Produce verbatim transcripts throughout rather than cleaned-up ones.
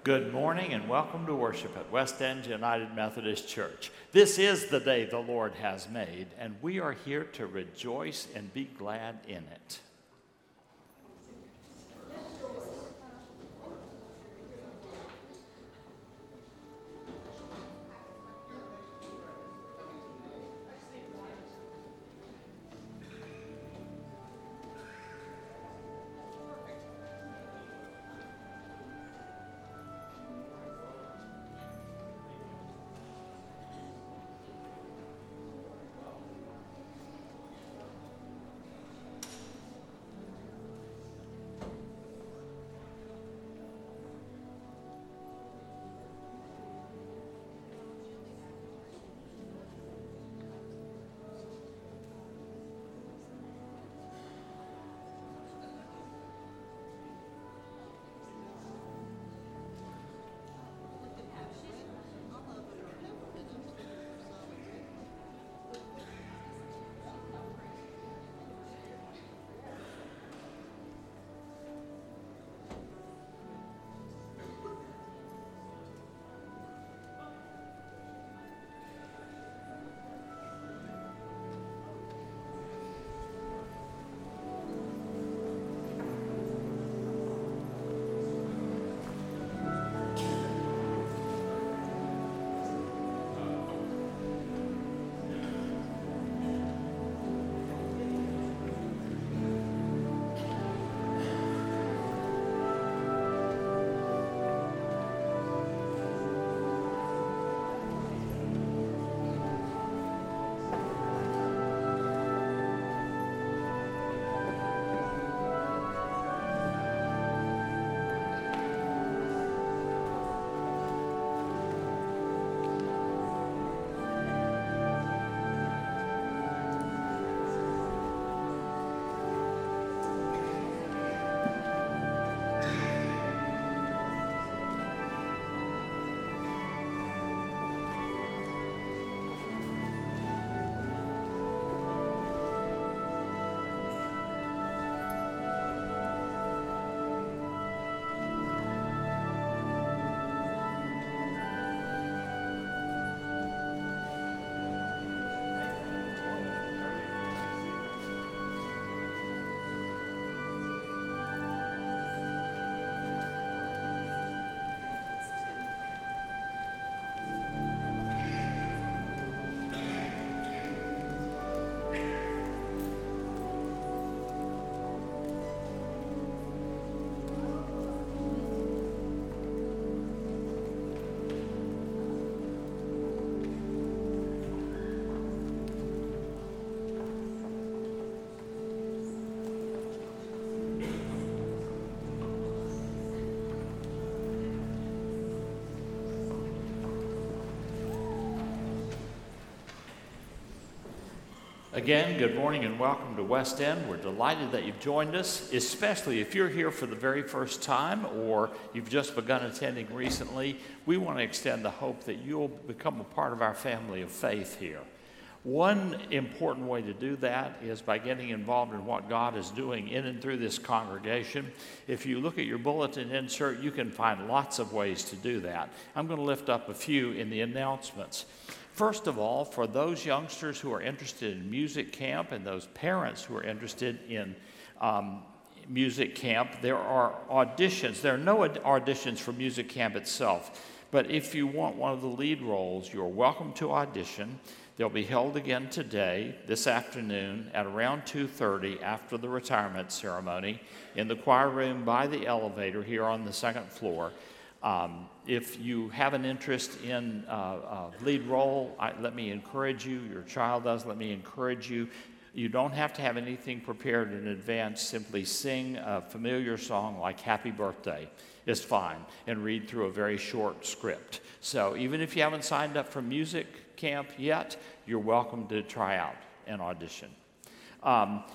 Good morning and welcome to worship at West End United Methodist Church. This is the day the Lord has made, and we are here to rejoice and be glad in it. Again, good morning and welcome to West End. We're delighted that you've joined us, especially if you're here for the very first time or you've just begun attending recently. We want to extend the hope that you'll become a part of our family of faith here. One important way to do that is by getting involved in what God is doing in and through this congregation. If you look at your bulletin insert, you can find lots of ways to do that. I'm going to lift up a few in the announcements. First of all, for those youngsters who are interested in music camp and those parents who are interested in um, music camp, there are auditions. There are no ad- auditions for music camp itself, but if you want one of the lead roles, you're welcome to audition. They'll be held again today, this afternoon, at around two thirty after the retirement ceremony in the choir room by the elevator here on the second floor. Um, if you have an interest in uh, uh, lead role, I, let me encourage you. Your child does. Let me encourage you. You don't have to have anything prepared in advance. Simply sing a familiar song like Happy Birthday is fine, and read through a very short script. So even if you haven't signed up for music camp yet, you're welcome to try out and audition. Um,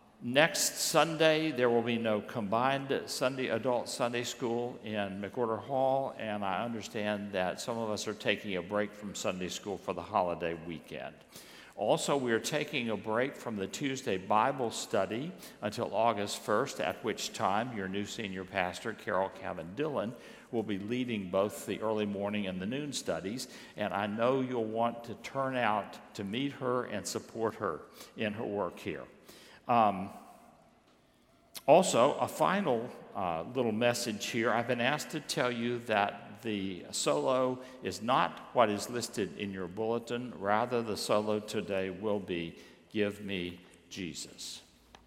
Next Sunday, there will be no combined Sunday adult Sunday school in McWhorter Hall, and I understand that some of us are taking a break from Sunday school for the holiday weekend. Also, we are taking a break from the Tuesday Bible study until August first, at which time your new senior pastor, Carol Cavan Dillon, will be leading both the early morning and the noon studies, and I know you'll want to turn out to meet her and support her in her work here. Um, also, a final uh, little message here. I've been asked to tell you that the solo is not what is listed in your bulletin. Rather, the solo today will be Give Me Jesus.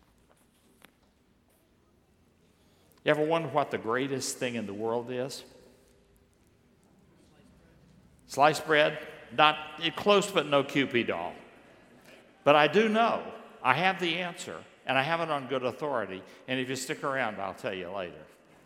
You ever wonder what the greatest thing in the world is? Sliced bread? Not close, but no Cupid doll. But I do know. I have the answer, and I have it on good authority. And if you stick around, I'll tell you later.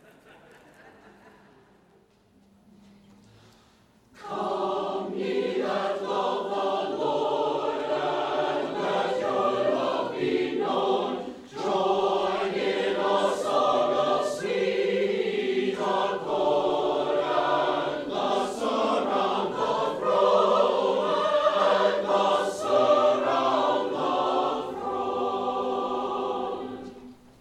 Come ye that love the Lord, and let your love be known. Join in a song of sweet accord, and thus around the throne, and thus around the throne.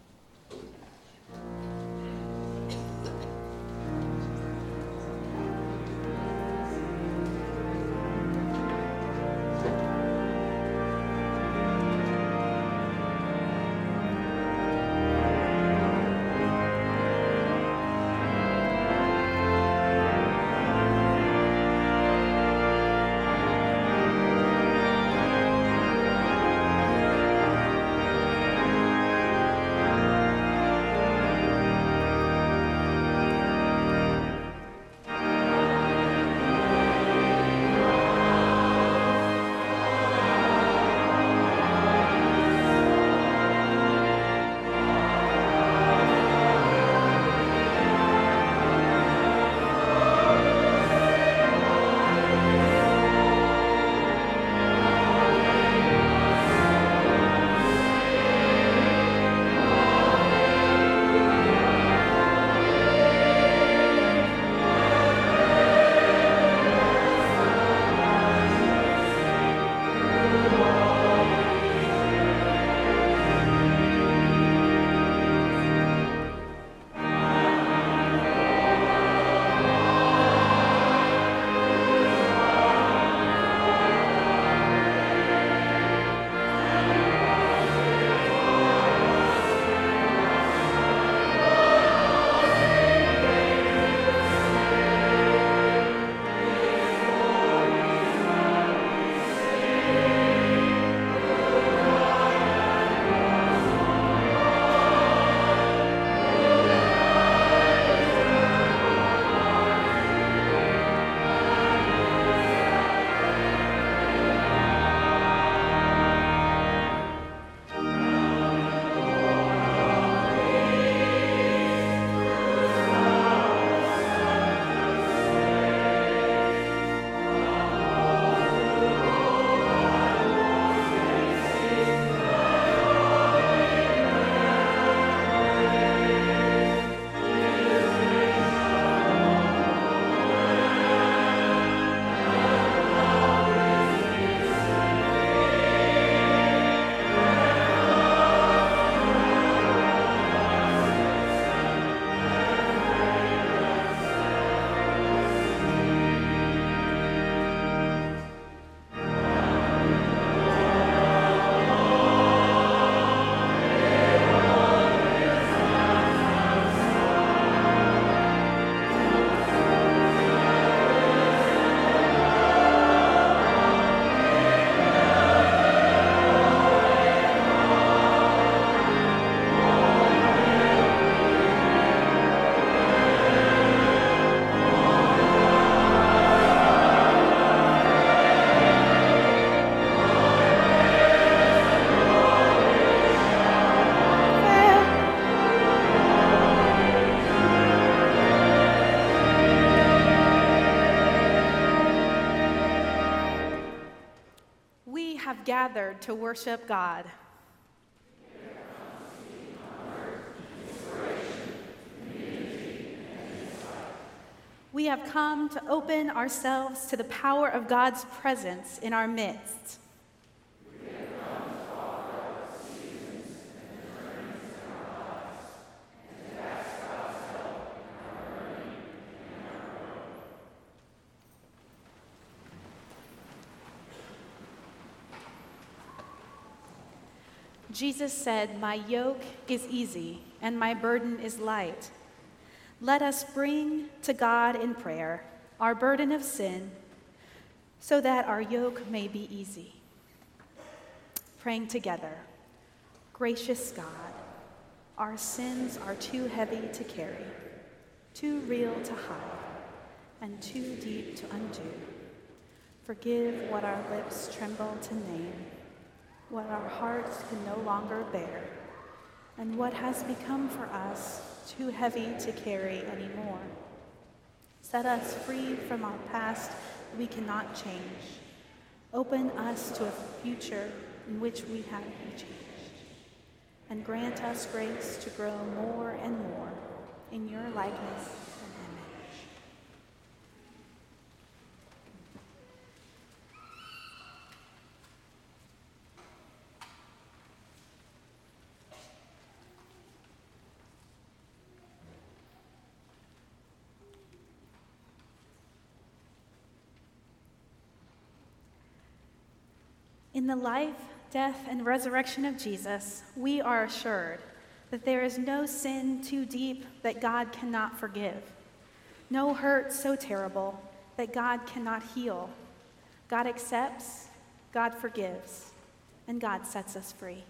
have gathered to worship God. We have come to open ourselves to the power of God's presence in our midst. Jesus said, "My yoke is easy and my burden is light." Let us bring to God in prayer our burden of sin so that our yoke may be easy. Praying together. Gracious God, our sins are too heavy to carry, too real to hide, and too deep to undo. Forgive what our lips tremble to name, what our hearts can no longer bear, and what has become for us too heavy to carry anymore. Set us free from our past that we cannot change. Open us to a future in which we have been changed. And grant us grace to grow more and more in your likeness and image. In the life, death, and resurrection of Jesus, we are assured that there is no sin too deep that God cannot forgive, no hurt so terrible that God cannot heal. God accepts, God forgives, and God sets us free.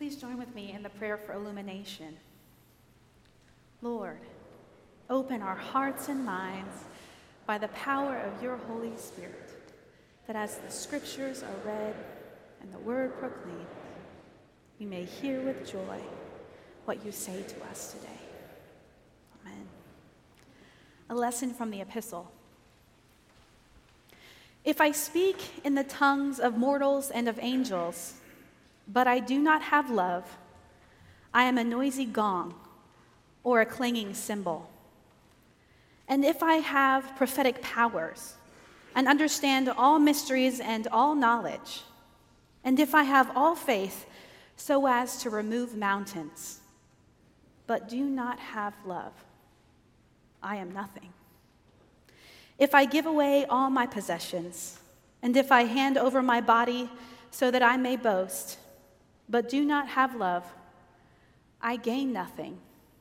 Please join with me in the prayer for illumination. Lord, open our hearts and minds by the power of your Holy Spirit, that as the scriptures are read and the word proclaimed, we may hear with joy what you say to us today. Amen. A lesson from the epistle. If I speak in the tongues of mortals and of angels, but I do not have love, I am a noisy gong or a clanging cymbal. And if I have prophetic powers and understand all mysteries and all knowledge, and if I have all faith so as to remove mountains, but do not have love, I am nothing. If I give away all my possessions, and if I hand over my body so that I may boast, but do not have love, I gain nothing.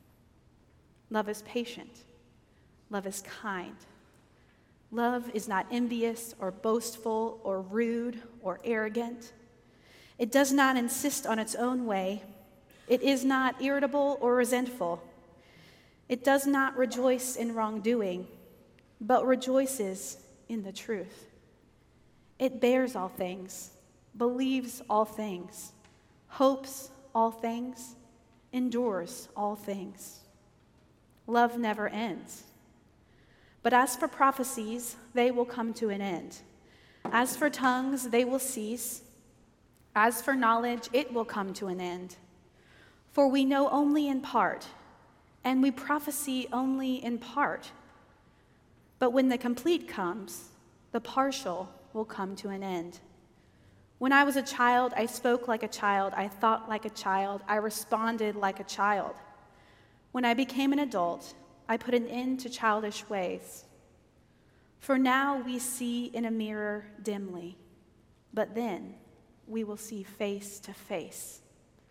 Love is patient. Love is kind. Love is not envious or boastful or rude or arrogant. It does not insist on its own way. It is not irritable or resentful. It does not rejoice in wrongdoing, but rejoices in the truth. It bears all things, believes all things, hopes all things, endures all things. Love never ends. But as for prophecies, they will come to an end. As for tongues, they will cease. As for knowledge, it will come to an end. For we know only in part, and we prophesy only in part. But when the complete comes, the partial will come to an end. When I was a child, I spoke like a child, I thought like a child, I responded like a child. When I became an adult, I put an end to childish ways. For now we see in a mirror dimly, but then we will see face to face.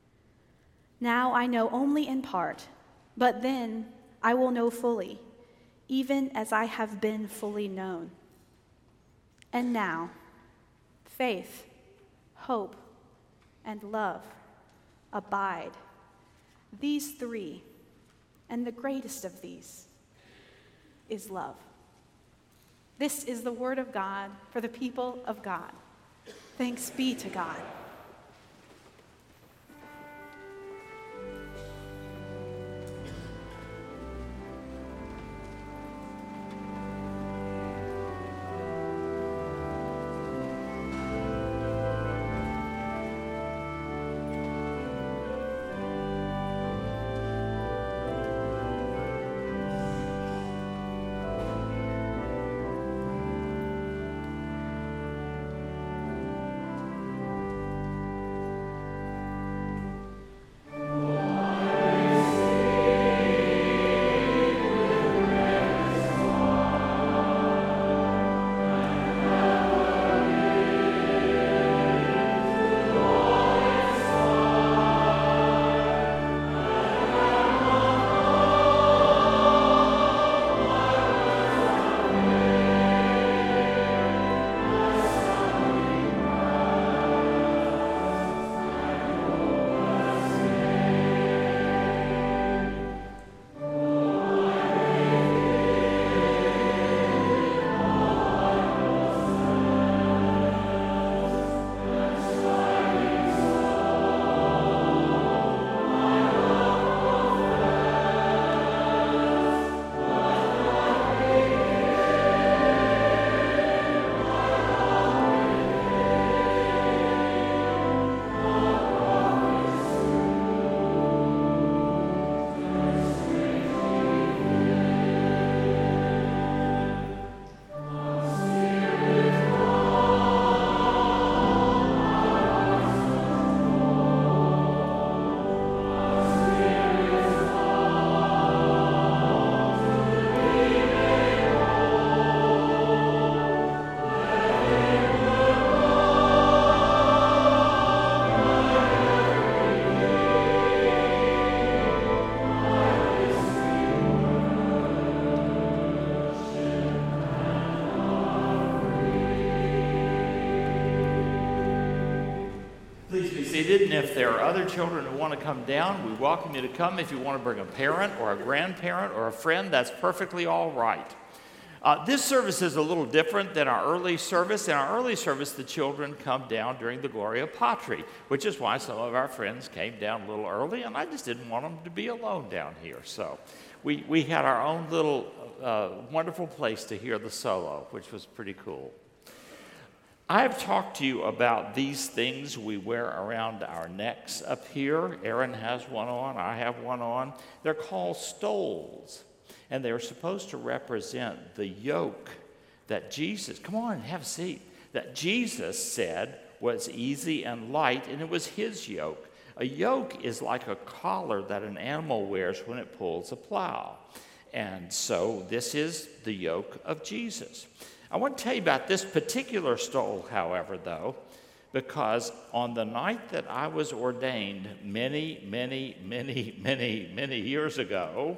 Now I know only in part, but then I will know fully, even as I have been fully known. And now, faith, hope, and love abide. These three, and the greatest of these, is love. This is the word of God for the people of God. Thanks be to God. seated, and if there are other children who want to come down, we welcome you to come. If you want to bring a parent or a grandparent or a friend, that's perfectly all right. Uh, this service is a little different than our early service. In our early service, the children come down during the Gloria Patri, which is why some of our friends came down a little early, and I just didn't want them to be alone down here. So we, we had our own little uh, wonderful place to hear the solo, which was pretty cool. I've talked to you about these things we wear around our necks up here. Aaron has one on, I have one on. They're called stoles, and they're supposed to represent the yoke that Jesus, come on, have a seat, that Jesus said was easy and light, and it was his yoke. A yoke is like a collar that an animal wears when it pulls a plow. And so this is the yoke of Jesus. I want to tell you about this particular stole, however, though, because on the night that I was ordained many, many, many, many, many years ago,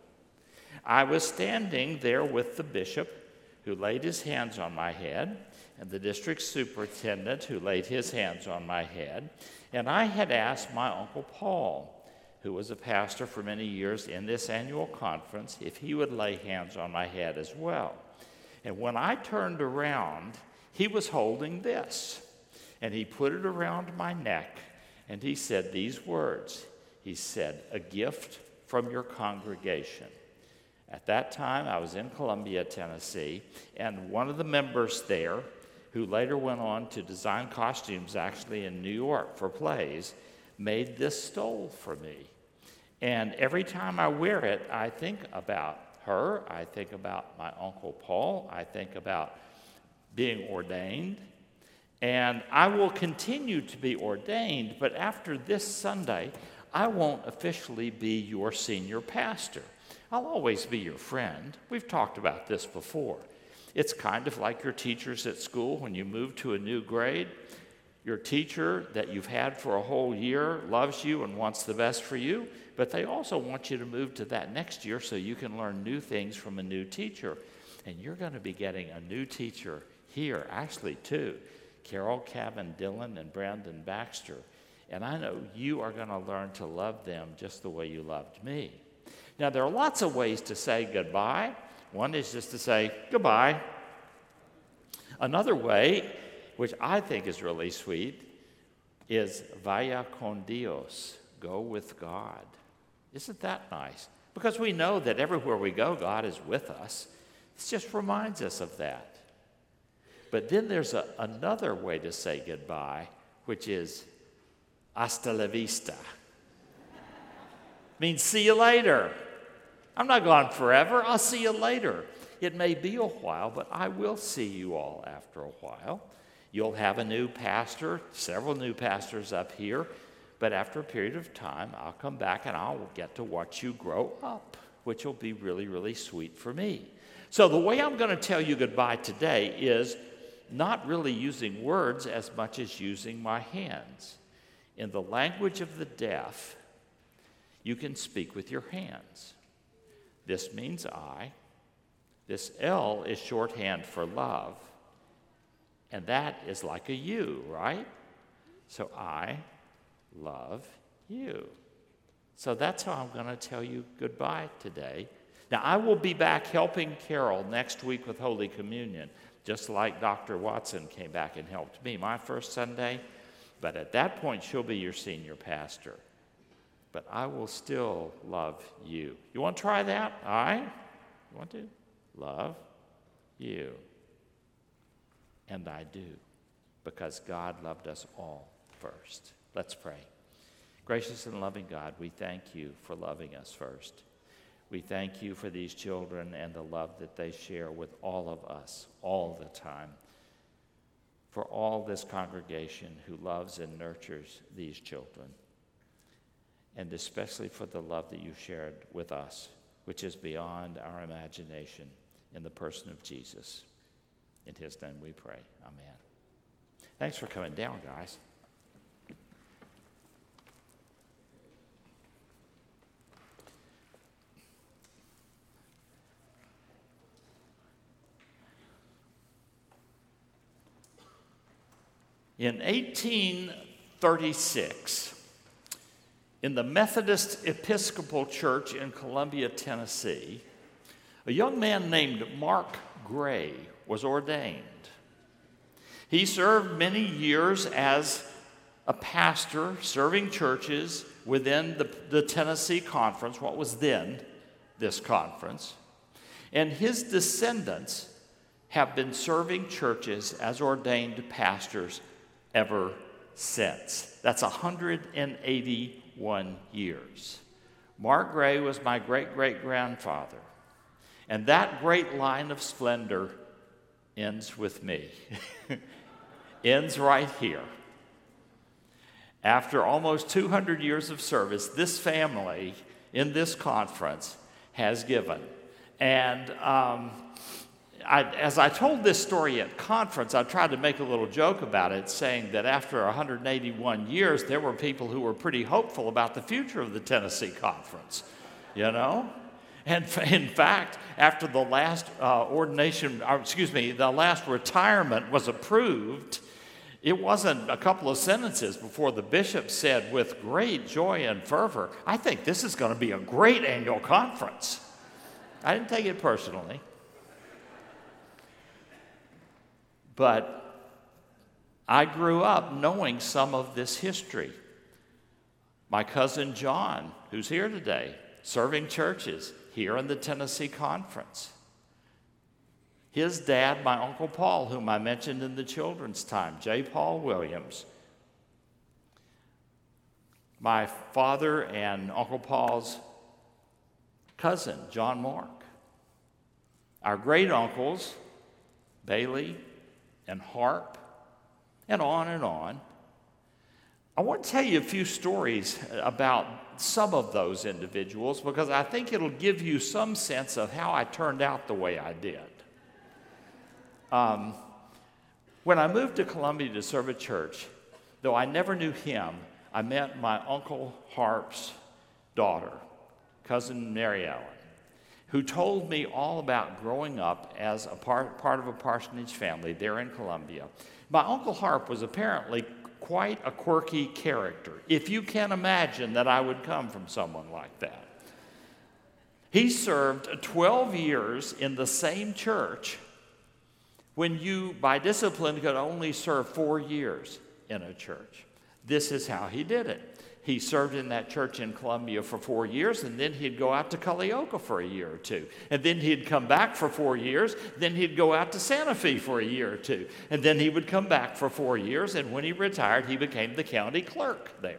I was standing there with the bishop who laid his hands on my head and the district superintendent who laid his hands on my head, and I had asked my Uncle Paul, who was a pastor for many years in this annual conference, if he would lay hands on my head as well. And when I turned around, he was holding this, and he put it around my neck, and he said these words. He said, "A gift from your congregation." At that time, I was in Columbia, Tennessee, and one of the members there, who later went on to design costumes actually in New York for plays, made this stole for me. And every time I wear it, I think about her, I think about my Uncle Paul, I think about being ordained, and I will continue to be ordained, but after this Sunday, I won't officially be your senior pastor. I'll always be your friend. We've talked about this before. It's kind of like your teachers at school when you move to a new grade. Your teacher that you've had for a whole year loves you and wants the best for you, but they also want you to move to that next year so you can learn new things from a new teacher. And you're going to be getting a new teacher here, actually, too. Carol, Kevin, Dylan, and Brandon Baxter. And I know you are going to learn to love them just the way you loved me. Now, there are lots of ways to say goodbye. One is just to say goodbye. Another way, which I think is really sweet, is vaya con Dios, go with God. Isn't that nice? Because we know that everywhere we go, God is with us. It just reminds us of that. But then there's a, another way to say goodbye, which is hasta la vista. Means see you later. I'm not gone forever. I'll see you later. It may be a while, but I will see you all after a while. You'll have a new pastor, several new pastors up here, but after a period of time, I'll come back and I'll get to watch you grow up, which will be really, really sweet for me. So the way I'm going to tell you goodbye today is not really using words as much as using my hands. In the language of the deaf, you can speak with your hands. This means I. This L is shorthand for love. And that is like a you, right? So I love you. So that's how I'm going to tell you goodbye today. Now, I will be back helping Carol next week with Holy Communion, just like Doctor Watson came back and helped me my first Sunday. But at that point, she'll be your senior pastor. But I will still love you. You want to try that? I you want to love you. And I do, because God loved us all first. Let's pray. Gracious and loving God, we thank you for loving us first. We thank you for these children and the love that they share with all of us all the time. For all this congregation who loves and nurtures these children. And especially for the love that you shared with us, which is beyond our imagination in the person of Jesus. In his name we pray. Amen. Thanks for coming down, guys. In eighteen thirty-six, in the Methodist Episcopal Church in Columbia, Tennessee, a young man named Mark Gray was ordained. He served many years as a pastor, serving churches within the, the Tennessee Conference, what was then this conference. And his descendants have been serving churches as ordained pastors ever since. That's one hundred eighty-one years. Mark Gray was my great-great-grandfather. And that great line of splendor ends with me. Ends right here. After almost two hundred years of service, this family in this conference has given. And um, I, as I told this story at conference, I tried to make a little joke about it, saying that after one hundred eighty-one years, there were people who were pretty hopeful about the future of the Tennessee Conference, you know? And in fact, after the last uh, ordination, or excuse me, the last retirement was approved, it wasn't a couple of sentences before the bishop said, with great joy and fervor, I think this is going to be a great annual conference. I didn't take it personally. But I grew up knowing some of this history. My cousin John, who's here today, serving churches here in the Tennessee Conference. His dad, my Uncle Paul, whom I mentioned in the children's time, J. Paul Williams. My father and Uncle Paul's cousin, John Mark. Our great uncles, Bailey and Harp, and on and on. I want to tell you a few stories about some of those individuals because I think it'll give you some sense of how I turned out the way I did. Um, when I moved to Columbia to serve a church, though I never knew him, I met my Uncle Harp's daughter, cousin Mary Ellen, who told me all about growing up as a part, part of a parsonage family there in Columbia. My Uncle Harp was apparently quite a quirky character, if you can imagine that I would come from someone like that. He served twelve years in the same church when you, by discipline, could only serve four years in a church. This is how he did it. He served in that church in Columbia for four years, and then he'd go out to Culleoka for a year or two. And then he'd come back for four years. Then he'd go out to Santa Fe for a year or two. And then he would come back for four years, and when he retired, he became the county clerk there.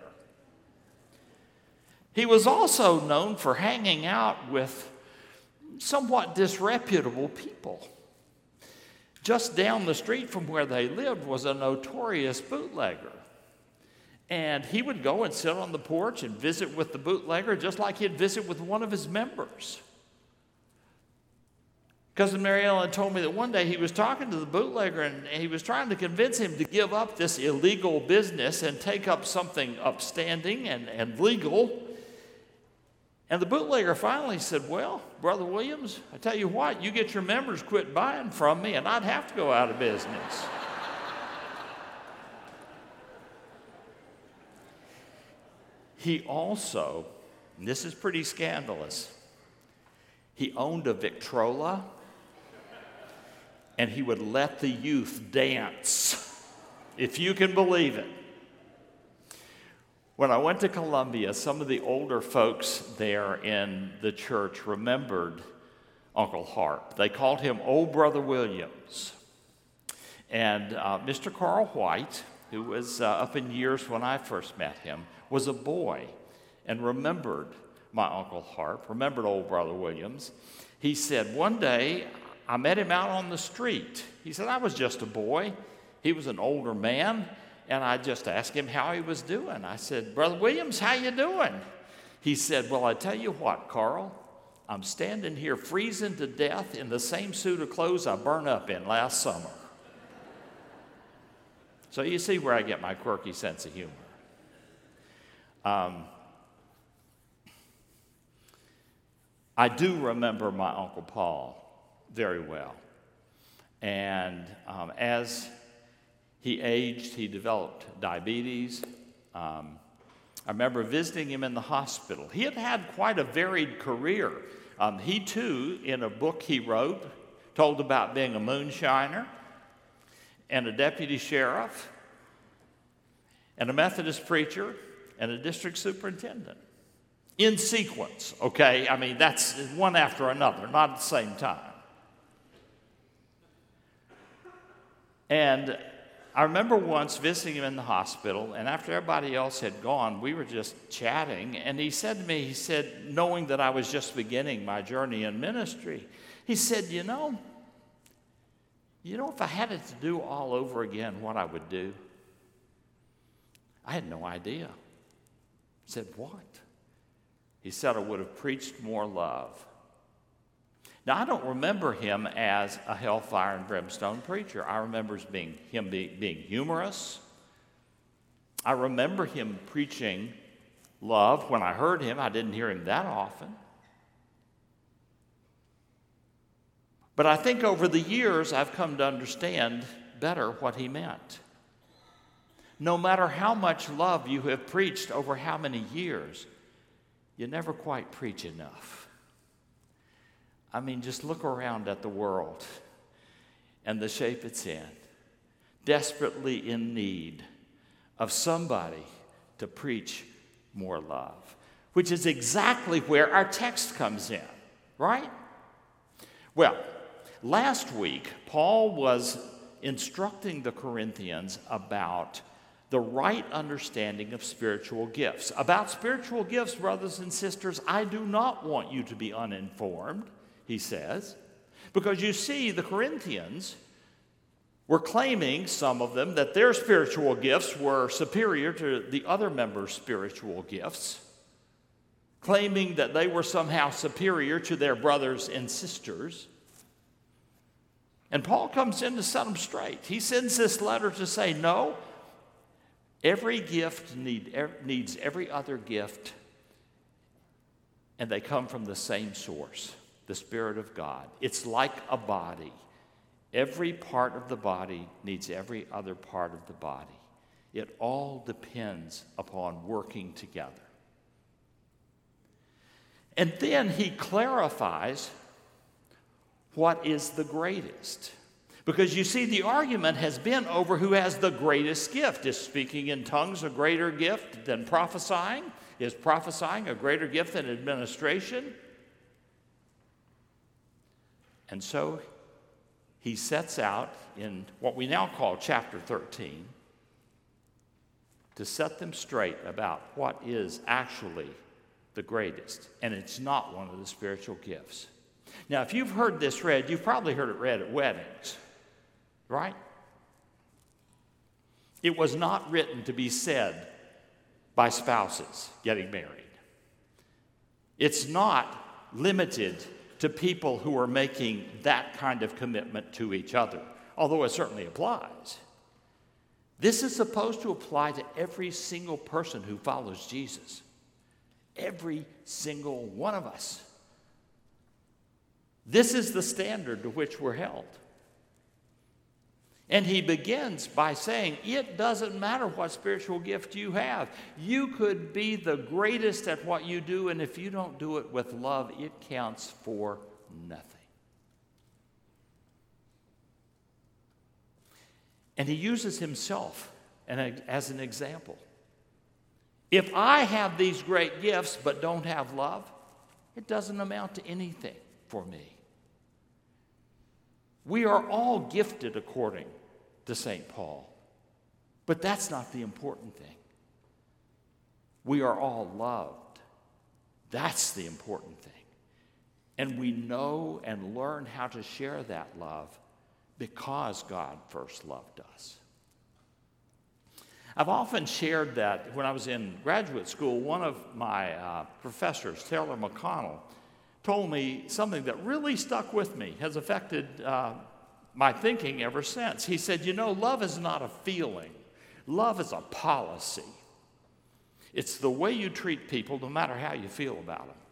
He was also known for hanging out with somewhat disreputable people. Just down the street from where they lived was a notorious bootlegger. And he would go and sit on the porch and visit with the bootlegger just like he'd visit with one of his members. Cousin Mary Ellen told me that one day he was talking to the bootlegger and he was trying to convince him to give up this illegal business and take up something upstanding and, and legal. And the bootlegger finally said, well, Brother Williams, I tell you what, you get your members quit buying from me and I'd have to go out of business. He also, and this is pretty scandalous, he owned a Victrola and he would let the youth dance, if you can believe it. When I went to Columbia, some of the older folks there in the church remembered Uncle Harp. They called him Old Brother Williams. And uh, Mister Carl White, who was uh, up in years when I first met him, was a boy and remembered my Uncle Harp, remembered Old Brother Williams. He said, one day, I met him out on the street. He said, I was just a boy. He was an older man. And I just asked him how he was doing. I said, Brother Williams, how you doing? He said, well, I tell you what, Carl, I'm standing here freezing to death in the same suit of clothes I burned up in last summer. So you see where I get my quirky sense of humor. Um, I do remember my Uncle Paul very well. And um, as he aged, he developed diabetes, Um, I remember visiting him in the hospital. He had had quite a varied career. Um, he, too, in a book he wrote, told about being a moonshiner and a deputy sheriff and a Methodist preacher and a district superintendent. In sequence, okay? I mean, that's one after another, not at the same time. And I remember once visiting him in the hospital, and after everybody else had gone, we were just chatting, and he said to me, he said, knowing that I was just beginning my journey in ministry, he said, you know, you know, if I had it to do all over again, what I would do? I had no idea. I said, what? He said, I would have preached more love. Now, I don't remember him as a hellfire and brimstone preacher. I remember as being, him be, being humorous. I remember him preaching love. When I heard him, I didn't hear him that often. But I think over the years, I've come to understand better what he meant. No matter how much love you have preached over how many years, you never quite preach enough. I mean, just look around at the world and the shape it's in, desperately in need of somebody to preach more love, which is exactly where our text comes in, right? Well, last week, Paul was instructing the Corinthians about the right understanding of spiritual gifts. About spiritual gifts, brothers and sisters, I do not want you to be uninformed, he says, because you see, the Corinthians were claiming, some of them, that their spiritual gifts were superior to the other members' spiritual gifts, claiming that they were somehow superior to their brothers and sisters. And Paul comes in to set them straight. He sends this letter to say, no, every gift need, needs every other gift, and they come from the same source, the Spirit of God. It's like a body. Every part of the body needs every other part of the body. It all depends upon working together. And then he clarifies what is the greatest. Because you see, the argument has been over who has the greatest gift. Is speaking in tongues a greater gift than prophesying? Is prophesying a greater gift than administration? And so he sets out in what we now call chapter thirteen to set them straight about what is actually the greatest. And it's not one of the spiritual gifts. Now, if you've heard this read, you've probably heard it read at weddings, right? It was not written to be said by spouses getting married. It's not limited to people who are making that kind of commitment to each other, although it certainly applies. This is supposed to apply to every single person who follows Jesus. Every single one of us. This is the standard to which we're held. And he begins by saying, it doesn't matter what spiritual gift you have. You could be the greatest at what you do, and if you don't do it with love, it counts for nothing. And he uses himself as an example. If I have these great gifts but don't have love, it doesn't amount to anything for me. We are all gifted according to Saint Paul, but that's not the important thing. We are all loved. That's the important thing. And we know and learn how to share that love because God first loved us. I've often shared that when I was in graduate school, one of my uh, professors, Taylor McConnell, told me something that really stuck with me, has affected uh, my thinking ever since. He said, you know, love is not a feeling. Love is a policy. It's the way you treat people no matter how you feel about them.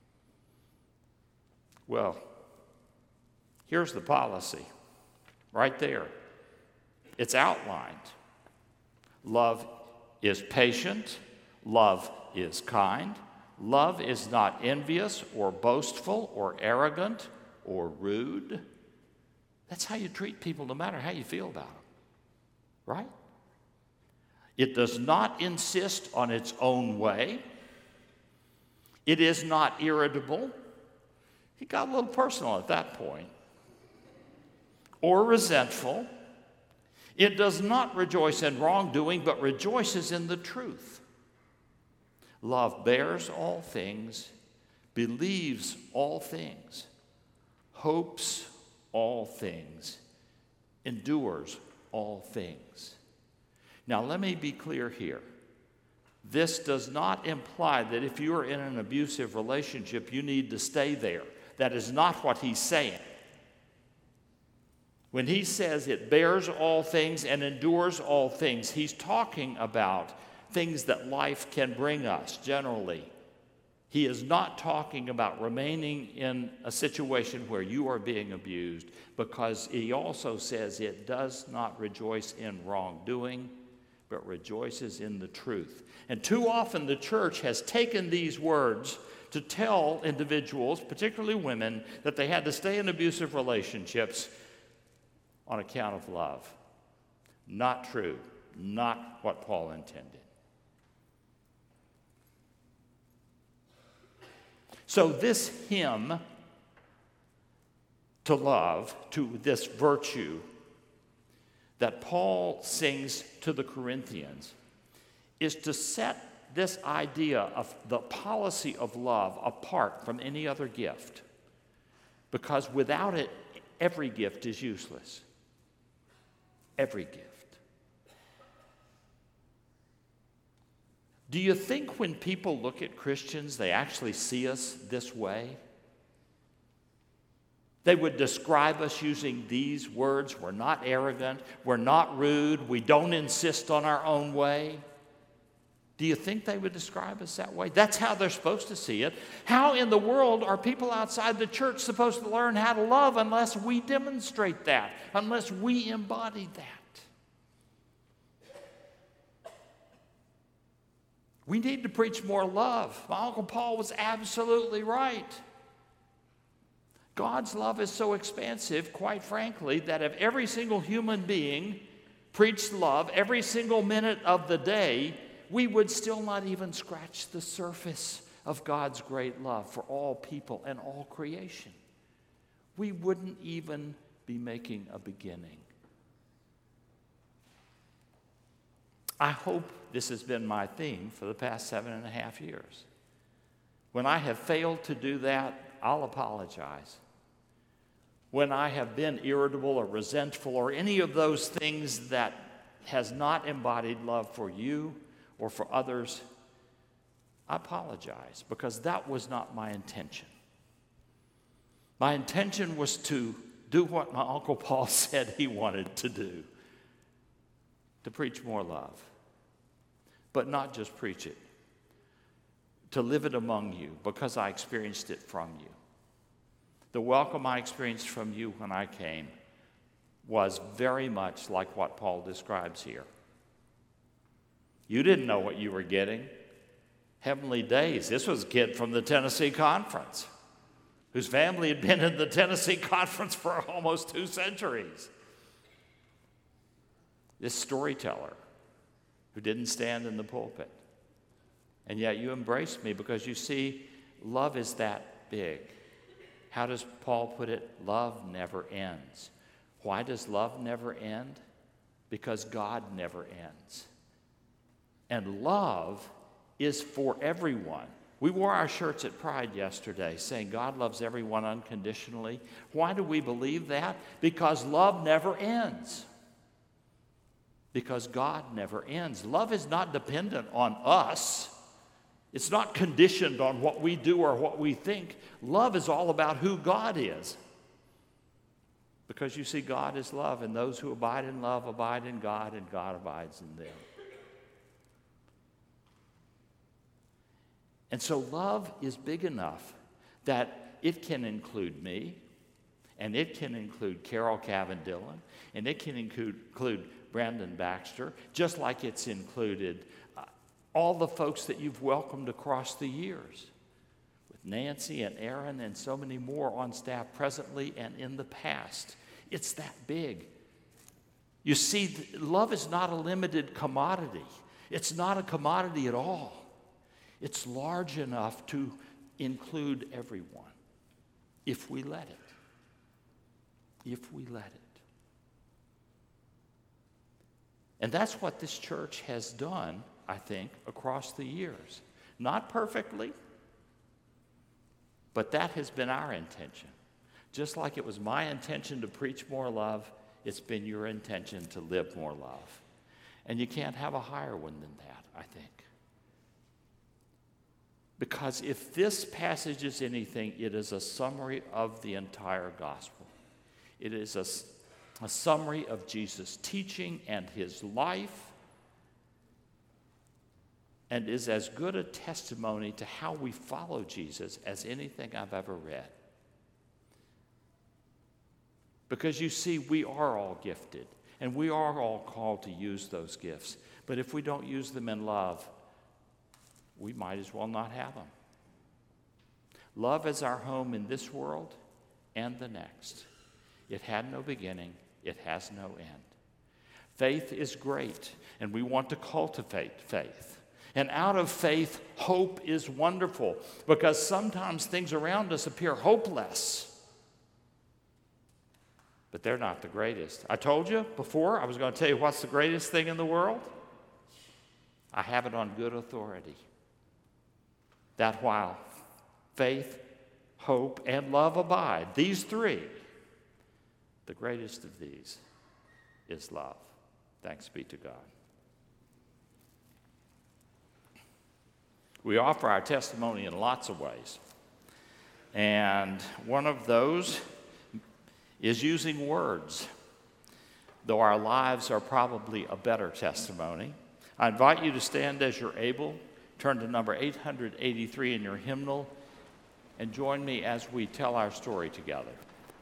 Well, here's the policy right there. It's outlined. Love is patient. Love is kind. Love is not envious or boastful or arrogant or rude. That's how you treat people no matter how you feel about them, right? It does not insist on its own way. It is not irritable. He got a little personal at that point. Or resentful. It does not rejoice in wrongdoing, but rejoices in the truth. Love bears all things, believes all things, hopes all things, endures all things. Now, let me be clear here. This does not imply that if you are in an abusive relationship, you need to stay there. That is not what he's saying. When he says it bears all things and endures all things, he's talking about things that life can bring us generally. He is not talking about remaining in a situation where you are being abused, because he also says it does not rejoice in wrongdoing, but rejoices in the truth. And too often the church has taken these words to tell individuals, particularly women, that they had to stay in abusive relationships on account of love. Not true. Not what Paul intended. So this hymn to love, to this virtue that Paul sings to the Corinthians, is to set this idea of the policy of love apart from any other gift. Because without it, every gift is useless. Every gift. Do you think when people look at Christians, they actually see us this way? They would describe us using these words: we're not arrogant, we're not rude, we don't insist on our own way. Do you think they would describe us that way? That's how they're supposed to see it. How in the world are people outside the church supposed to learn how to love unless we demonstrate that, unless we embody that? We need to preach more love. My Uncle Paul was absolutely right. God's love is so expansive, quite frankly, that if every single human being preached love every single minute of the day, we would still not even scratch the surface of God's great love for all people and all creation. We wouldn't even be making a beginning. I hope this has been my theme for the past seven and a half years. When I have failed to do that, I'll apologize. When I have been irritable or resentful or any of those things that has not embodied love for you or for others, I apologize, because that was not my intention. My intention was to do what my Uncle Paul said he wanted to do, to preach more love. But not just preach it, to live it among you, because I experienced it from you. The welcome I experienced from you when I came was very much like what Paul describes here. You didn't know what you were getting. Heavenly days. This was a kid from the Tennessee Conference whose family had been in the Tennessee Conference for almost two centuries. This storyteller who didn't stand in the pulpit. And yet you embraced me because you see, love is that big. How does Paul put it? Love never ends. Why does love never end? Because God never ends. And love is for everyone. We wore our shirts at Pride yesterday saying God loves everyone unconditionally. Why do we believe that? Because love never ends. Because God never ends. Love is not dependent on us. It's not conditioned on what we do or what we think. Love is all about who God is. Because you see, God is love, and those who abide in love abide in God, and God abides in them. And so love is big enough that it can include me, And it can include Carol Cavan Dillon, and it can include, include Brandon Baxter, just like it's included uh, all the folks that you've welcomed across the years, with Nancy and Aaron and so many more on staff presently and in the past. It's that big. You see, love is not a limited commodity. It's not a commodity at all. It's large enough to include everyone, if we let it. If we let it. And that's what this church has done, I think, across the years. Not perfectly, but that has been our intention. Just like it was my intention to preach more love, it's been your intention to live more love. And you can't have a higher one than that, I think. Because if this passage is anything, it is a summary of the entire gospel. It is a, a summary of Jesus' teaching and his life, and is as good a testimony to how we follow Jesus as anything I've ever read. Because you see, we are all gifted, and we are all called to use those gifts. But if we don't use them in love, we might as well not have them. Love is our home in this world and the next. It had no beginning, it has no end. Faith is great, and we want to cultivate faith. And out of faith, hope is wonderful, because sometimes things around us appear hopeless. But they're not the greatest. I told you before, I was going to tell you what's the greatest thing in the world. I have it on good authority. That while faith, hope, and love abide, these three, the greatest of these is love. Thanks be to God. We offer our testimony in lots of ways. And one of those is using words, though our lives are probably a better testimony. I invite you to stand as you're able, turn to number eight hundred eighty-three in your hymnal, and join me as we tell our story together.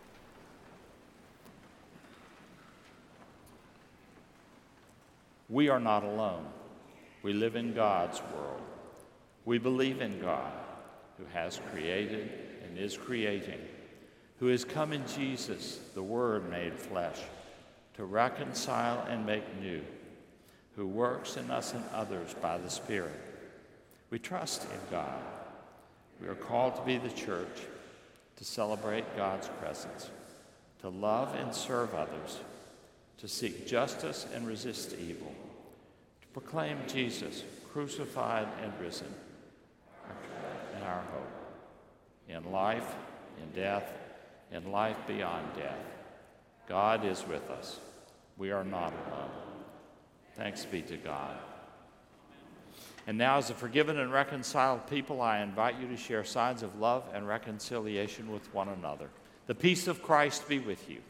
We are not alone. We live in God's world. We believe in God, who has created and is creating, who has come in Jesus, the Word made flesh, to reconcile and make new, who works in us and others by the Spirit. We trust in God. We are called to be the church, to celebrate God's presence, to love and serve others, to seek justice and resist evil, to proclaim Jesus crucified and risen, and our hope in life, in death, in life beyond death. God is with us. We are not alone. Thanks be to God. And now, as a forgiven and reconciled people, I invite you to share signs of love and reconciliation with one another. The peace of Christ be with you.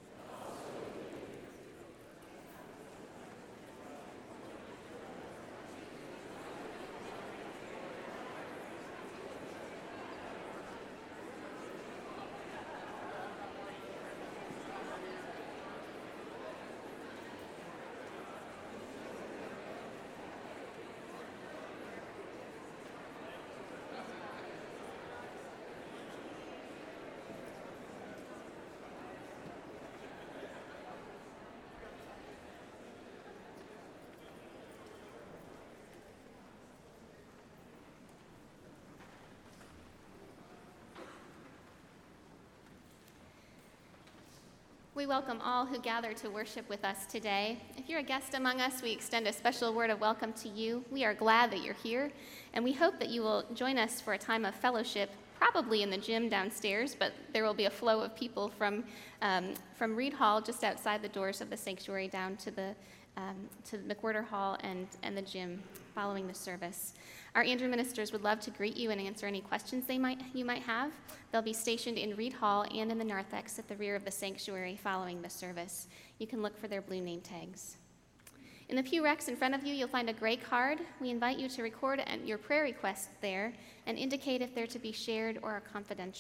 We welcome all who gather to worship with us today. If you're a guest among us, we extend a special word of welcome to you. We are glad that you're here, and we hope that you will join us for a time of fellowship, probably in the gym downstairs, but there will be a flow of people from um, from Reed Hall, just outside the doors of the sanctuary, down to the um, to McWhirter Hall and, and the gym following the service. Our Andrew ministers would love to greet you and answer any questions they might you might have. They'll be stationed in Reed Hall and in the narthex at the rear of the sanctuary following the service. You can look for their blue name tags. In the pew racks in front of you, you'll find a gray card. We invite you to record your prayer requests there and indicate if they're to be shared or are confidential.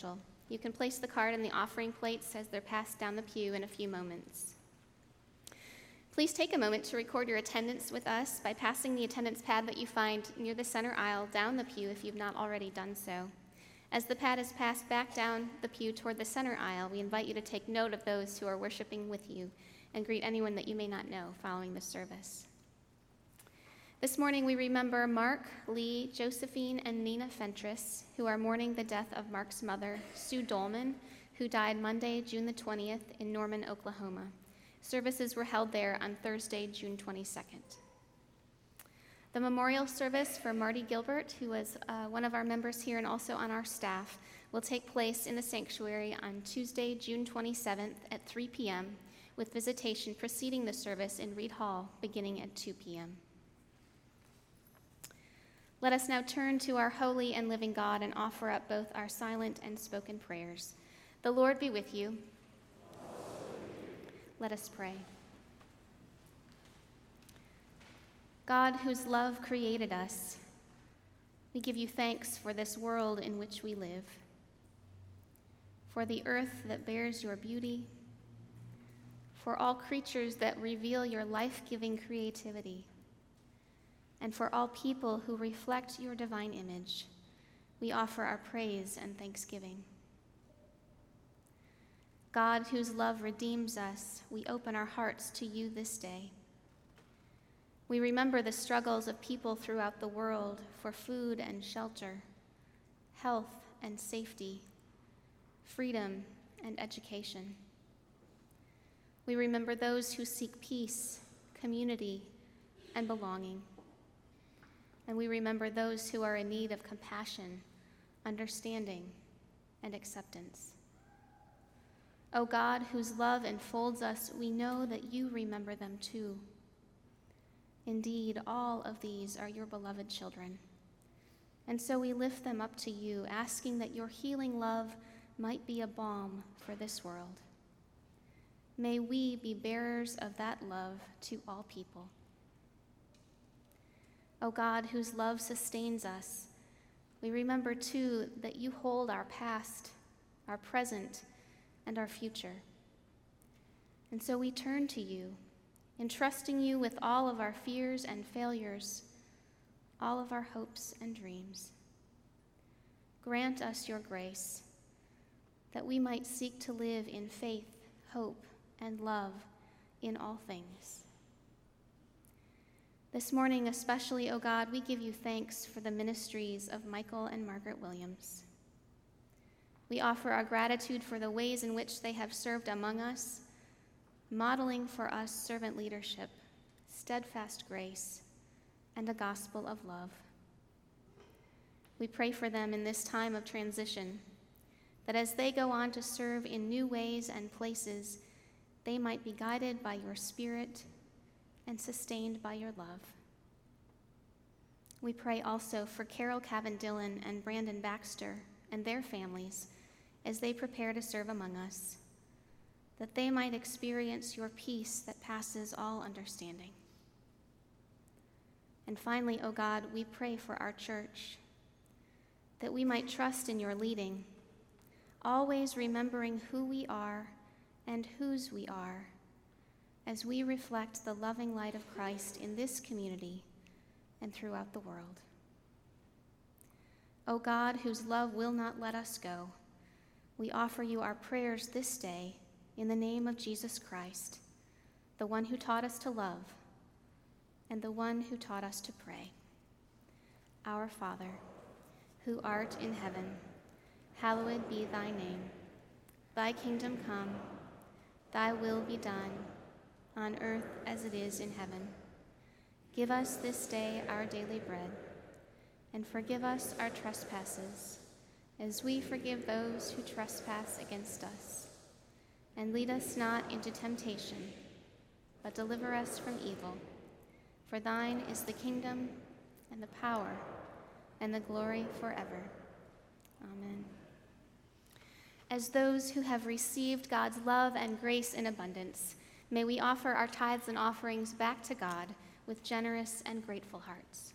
You can place the card in the offering plates as they're passed down the pew in a few moments. Please take a moment to record your attendance with us by passing the attendance pad that you find near the center aisle down the pew if you've not already done so. As the pad is passed back down the pew toward the center aisle, we invite you to take note of those who are worshiping with you and greet anyone that you may not know following the service. This morning we remember Mark, Lee, Josephine, and Nina Fentress, who are mourning the death of Mark's mother, Sue Dolman, who died Monday, June the twentieth, in Norman, Oklahoma. Services were held there on Thursday, June twenty-second. The memorial service for Marty Gilbert, who was uh, one of our members here and also on our staff, will take place in the sanctuary on Tuesday, June twenty-seventh at three p.m., with visitation preceding the service in Reed Hall beginning at two p.m. Let us now turn to our holy and living God and offer up both our silent and spoken prayers. The Lord be with you. Let us pray. God, whose love created us, we give you thanks for this world in which we live, for the earth that bears your beauty, for all creatures that reveal your life-giving creativity, and for all people who reflect your divine image. We offer our praise and thanksgiving. God, whose love redeems us, we open our hearts to you this day. We remember the struggles of people throughout the world for food and shelter, health and safety, freedom and education. We remember those who seek peace, community, and belonging. And we remember those who are in need of compassion, understanding, and acceptance. O God, whose love enfolds us, we know that you remember them too. Indeed, all of these are your beloved children. And so we lift them up to you, asking that your healing love might be a balm for this world. May we be bearers of that love to all people. O God, whose love sustains us, we remember too that you hold our past, our present, and our future. And so we turn to you, entrusting you with all of our fears and failures, all of our hopes and dreams. Grant us your grace, that we might seek to live in faith, hope, and love in all things. This morning especially, O God, we give you thanks for the ministries of Michael and Margaret Williams. We offer our gratitude for the ways in which they have served among us, modeling for us servant leadership, steadfast grace, and a gospel of love. We pray for them in this time of transition, that as they go on to serve in new ways and places, they might be guided by your Spirit and sustained by your love. We pray also for Carol Cavan-Dillon and Brandon Baxter and their families as they prepare to serve among us, that they might experience your peace that passes all understanding. And finally, O God, we pray for our church, that we might trust in your leading, always remembering who we are and whose we are, as we reflect the loving light of Christ in this community and throughout the world. O God, whose love will not let us go, we offer you our prayers this day in the name of Jesus Christ, the one who taught us to love and the one who taught us to pray. Our Father, who art in heaven, hallowed be thy name. Thy kingdom come, thy will be done, on earth as it is in heaven. Give us this day our daily bread, and forgive us our trespasses, as we forgive those who trespass against us. And lead us not into temptation, but deliver us from evil. For thine is the kingdom, and the power, and the glory forever. Amen. As those who have received God's love and grace in abundance, may we offer our tithes and offerings back to God with generous and grateful hearts.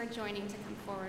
are joining to come forward.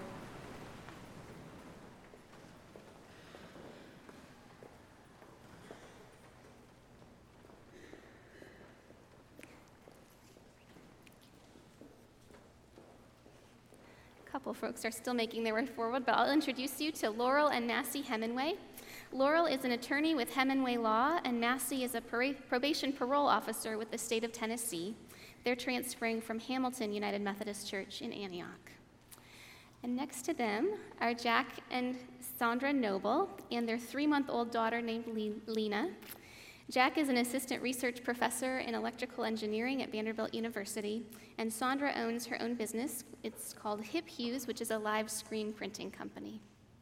A couple folks are still making their way forward, but I'll introduce you to Laurel and Massey Hemingway. Laurel is an attorney with Hemingway Law, and Massey is a probation parole officer with the state of Tennessee. They're transferring from Hamilton United Methodist Church in Antioch. And next to them are Jack and Sandra Noble and their three-month-old daughter named Lena. Jack is an assistant research professor in electrical engineering at Vanderbilt University, and Sandra owns her own business. It's called Hip Hughes, which is a live screen printing company.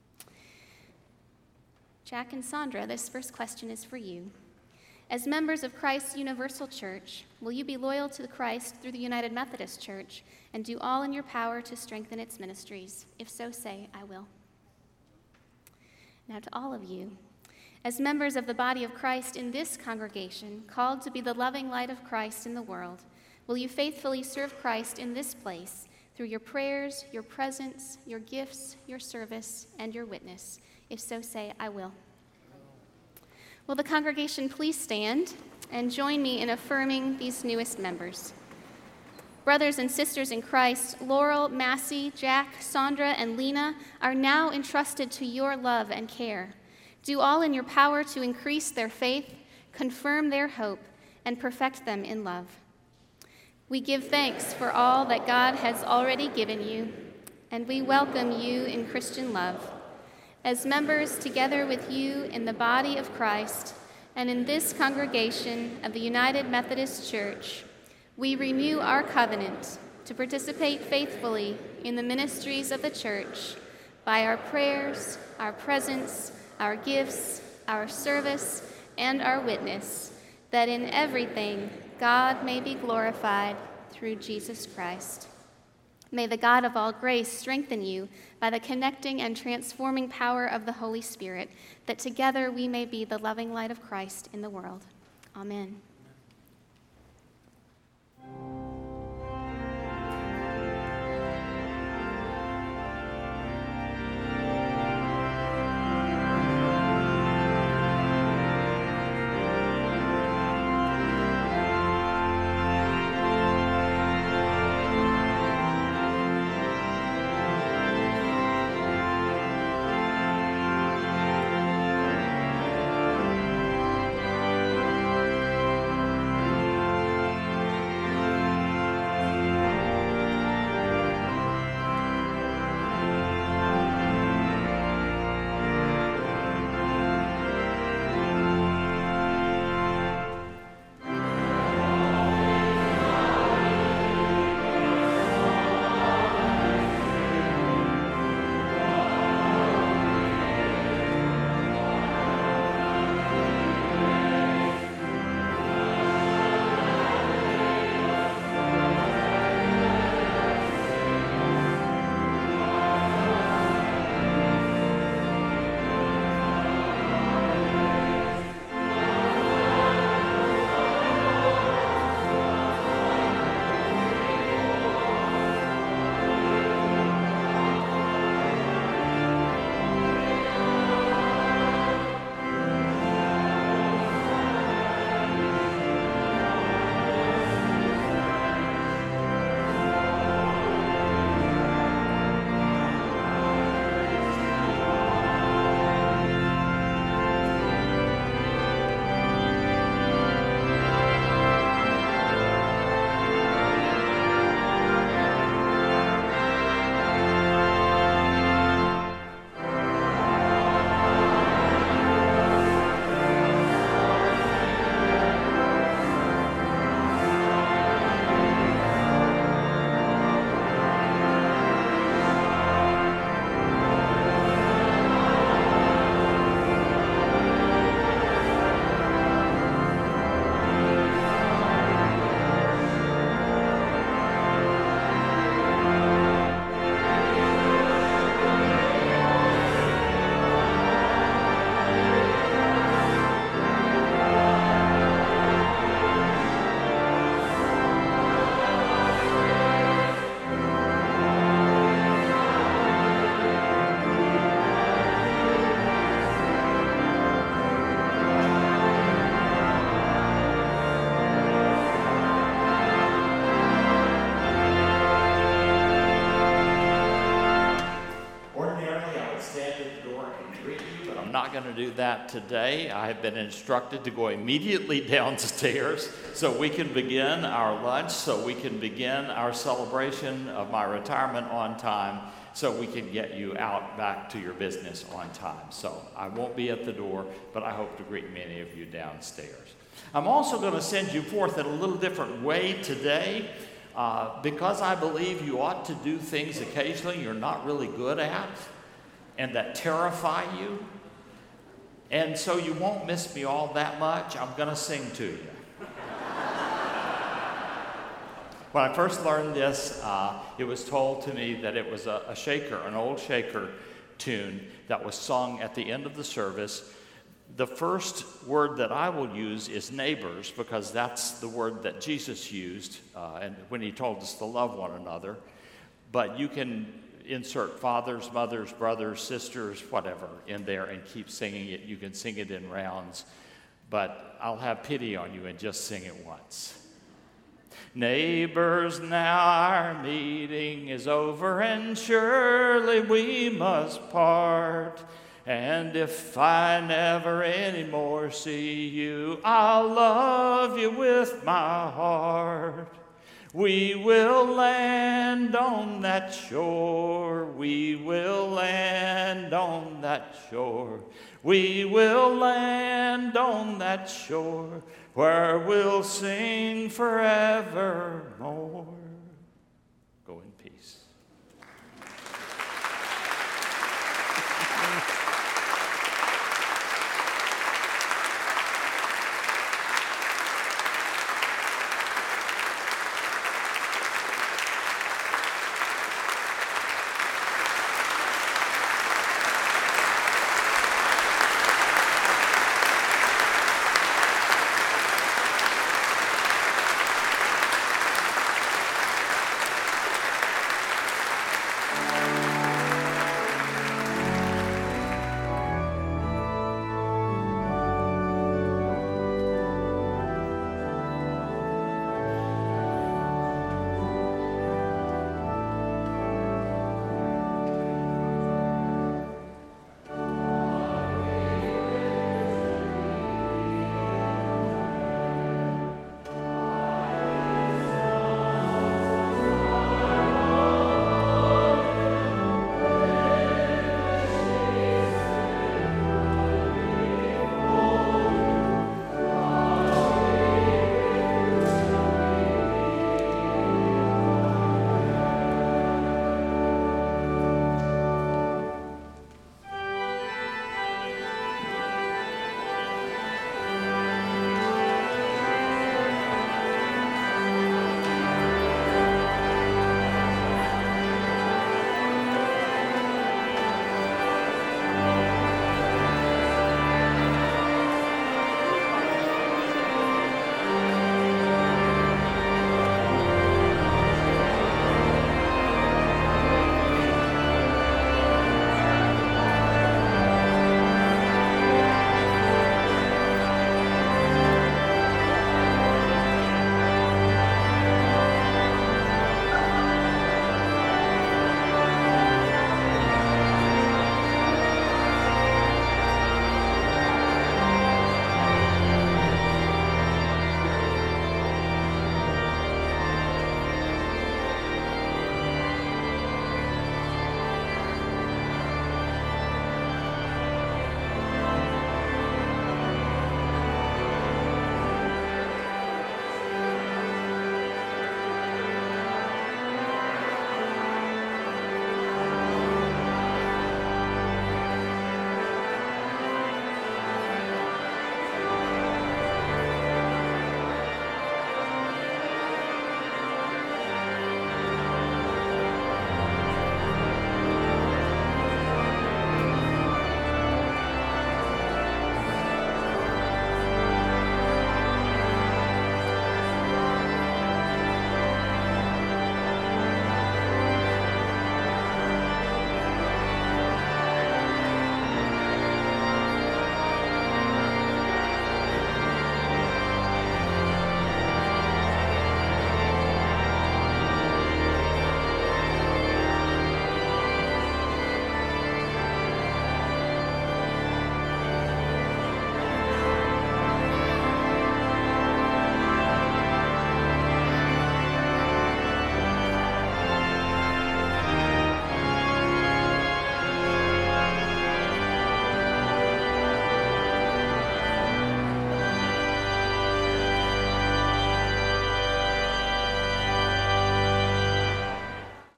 Jack and Sandra, this first question is for you. As members of Christ's Universal Church, will you be loyal to Christ through the United Methodist Church and do all in your power to strengthen its ministries? If so, say, I will. Now to all of you, as members of the body of Christ in this congregation, called to be the loving light of Christ in the world, will you faithfully serve Christ in this place through your prayers, your presence, your gifts, your service, and your witness? If so, say, I will. Will the congregation please stand and join me in affirming these newest members? Brothers and sisters in Christ, Laurel, Massey, Jack, Sandra, and Lena are now entrusted to your love and care. Do all in your power to increase their faith, confirm their hope, and perfect them in love. We give thanks for all that God has already given you, and we welcome you in Christian love. As members together with you in the body of Christ and in this congregation of the United Methodist Church, we renew our covenant to participate faithfully in the ministries of the church by our prayers, our presence, our gifts, our service, and our witness, that in everything God may be glorified through Jesus Christ. May the God of all grace strengthen you by the connecting and transforming power of the Holy Spirit, that together we may be the loving light of Christ in the world. Amen. that today. I have been instructed to go immediately downstairs so we can begin our lunch, so we can begin our celebration of my retirement on time, so we can get you out back to your business on time. So I won't be at the door, but I hope to greet many of you downstairs. I'm also going to send you forth in a little different way today, uh, because I believe you ought to do things occasionally you're not really good at and that terrify you. And so you won't miss me all that much. I'm going to sing to you. When I first learned this, uh, it was told to me that it was a, a shaker, an old shaker tune that was sung at the end of the service. The first word that I will use is neighbors, because that's the word that Jesus used uh, and when he told us to love one another. But you can insert fathers, mothers, brothers, sisters, whatever in there and keep singing it. You can sing it in rounds, but I'll have pity on you and just sing it once. Neighbors, now our meeting is over, and surely we must part. And if I never anymore see you, I'll love you with my heart. We will land on that shore. We will land on that shore. We will land on that shore where we'll sing forevermore.